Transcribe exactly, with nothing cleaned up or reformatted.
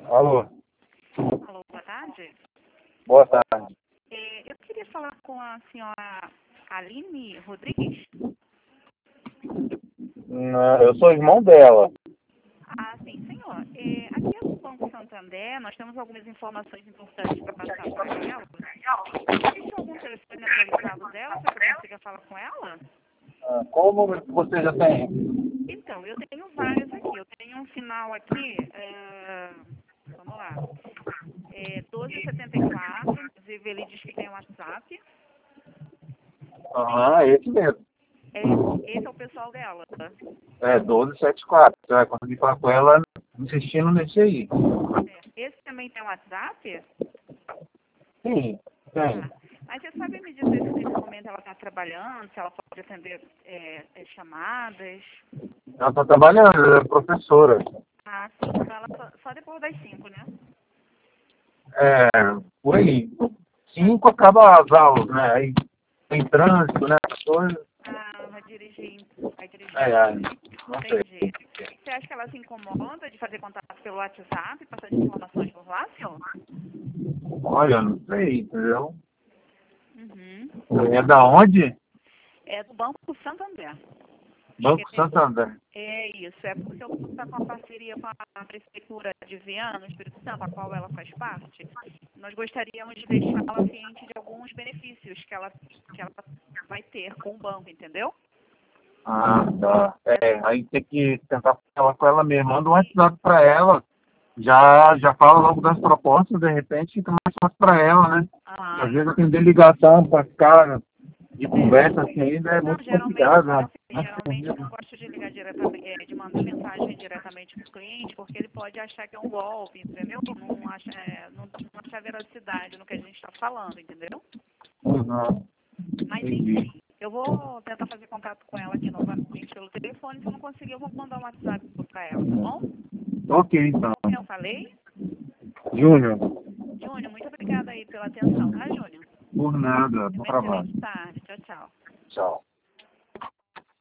Alô, Alô, boa tarde. boa tarde. É, eu queria falar com a senhora Aline Rodrigues. Não, eu sou irmão dela. Ah, sim, senhor. É, aqui é o Banco Santander, nós temos algumas informações importantes para passar para ela. Existe algum telefone atualizado dela para que eu consiga falar com ela? Ah, qual o número que você já tem? Então, eu tenho vários aqui. Eu tenho um final aqui, é, vamos lá, é doze setenta e quatro, inclusive ele diz que tem WhatsApp. Aham, esse mesmo. É, esse é o pessoal dela. É, doze setenta e quatro. Você vai conseguir falar com ela insistindo nesse aí. É, esse também tem WhatsApp? Sim, tem. Tá. Mas você sabe me dizer se nesse momento ela está trabalhando, se ela pode atender é, é, chamadas? Ela está trabalhando, ela é professora. Ah, sim. Então ela só, só depois das cinco, né? É, por aí. Cinco acaba as aulas, né? Aí tem trânsito, né? As coisas. Ah, vai dirigir. Vai dirigir. É, é, não sei. Entendi. Você acha que ela se incomoda de fazer contato pelo WhatsApp, passar as informações por lá, senhor? Olha, não sei, entendeu? Uhum. É da onde? É do Banco Santander. Banco Santander. É isso, é porque eu está com uma parceria com a Prefeitura de Viana, no Espírito Santo, a qual ela faz parte. Nós gostaríamos de deixá-la ciente de alguns benefícios que ela, que ela vai ter com o banco, entendeu? Ah, tá. É, aí tem que tentar falar com ela mesmo. Manda um WhatsApp pra ela. Já, já fala logo das propostas, de repente fica mais fácil pra ela, né? Ah, Às vezes atender ligação pra ficar de conversa assim ainda é não, muito geralmente, complicado, né? assim, geralmente eu não gosto de ligar diretamente, é, de mandar mensagem diretamente para o cliente, porque ele pode achar que é um golpe, entendeu? Não acha, é, não, não acha veracidade no que a gente está falando, entendeu? Uhum. Mas Entendi. enfim, eu vou tentar fazer contato com ela aqui novamente pelo telefone. Se eu não conseguir, eu vou mandar um WhatsApp para ela, tá bom? Ok, então. Como eu falei, Júnior, Júnior, muito obrigada aí pela atenção, tá, Júnior? por nada. Bom Uma trabalho. excelente tarde. Tchau, tchau. Tchau.